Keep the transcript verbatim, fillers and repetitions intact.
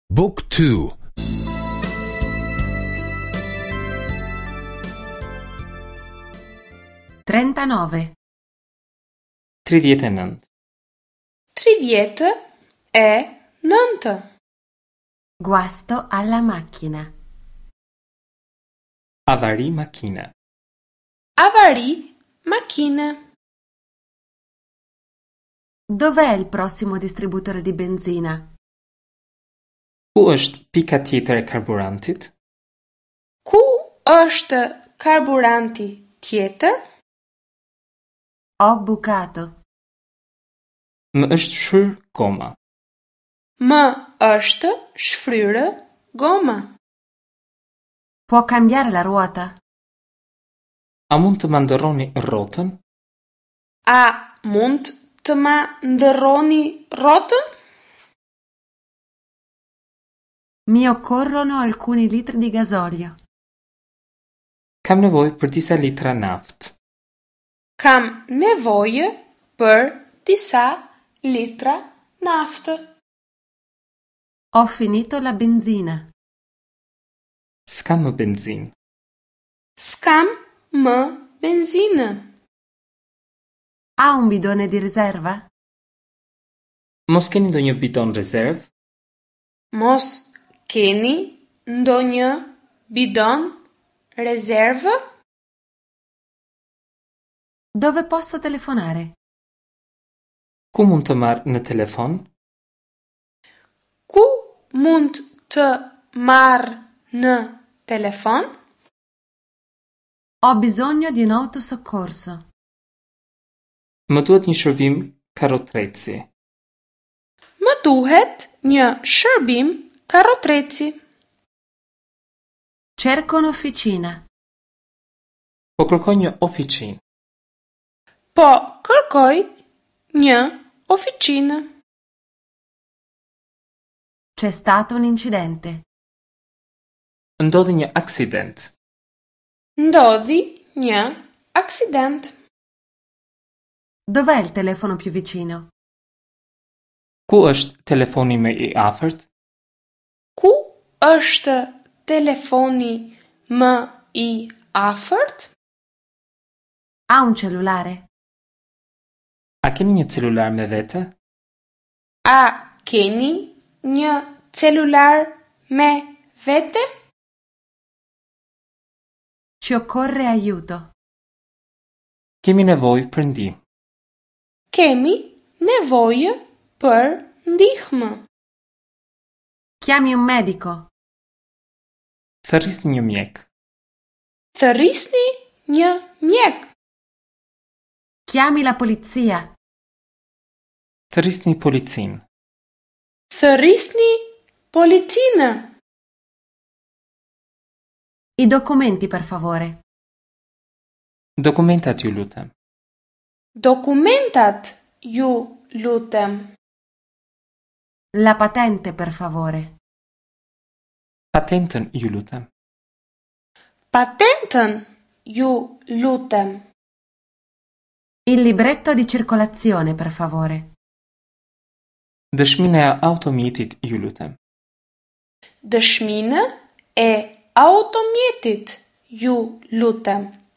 Book two. trentanove. tridhjetë e nëntë. tridhjetë e nëntë. Guasto alla macchina. Avari makine. Avari macchine. Dov'è il prossimo distributore di benzina? Ku është pika tjetër e karburantit? Ku është karburanti tjetër? Ho bucato. Më është shfryr goma. Më është shfryrë goma. Può cambiare la ruota? A mund të më ndërroni rrotën? A mund të ma ndërroni rrotën? Mi occorrono alcuni litri di gasolio. Kam nevojë për disa litra naftë. Kam nevojë për disa litra naftë. Ho finito la benzina. S'kam më benzinë. S'kam më benzinë. Ha un bidone di riserva? Mos keni ndonjë bidon rezervë? Mos keni ndonjë bidon rezervë? Dove posso telefonare? Ku mund të marr në telefon? Ku mund të marr në telefon? Ho bisogno di un autosoccorso. Më duhet një shërbim karrotreci. Më duhet një shërbim karrotreci. Cerco un'officina. Po kërkoj një oficinë. Po kërkoj një oficinë. C'è stato un incidente. Ndodhi një aksident. Ndodhi një aksident. Dov'è il telefono più vicino? Ku është telefoni më i afërt? Ku është telefoni më i afërt? Ha un cellulare? A keni një celular me vete? A keni një celular me vete? Ci occorre aiuto. Kemi nevojë për ndihmë. Kemi nevojë për ndihmë. Chiami un medico. Thërrisni një mjek. Thërrisni një mjek. Chiami la polizia. Thërrisni policinë. Thërrisni policinë. I documenti, per favore. Dokumentat ju lutem. Dokumentat ju lutem. La patente, per favore. Patentën ju lutem. Patentën ju lutem. Il libretto di circolazione, per favore. Dëshminë e automjetit ju lutem. Dëshminë e automjetit ju lutem.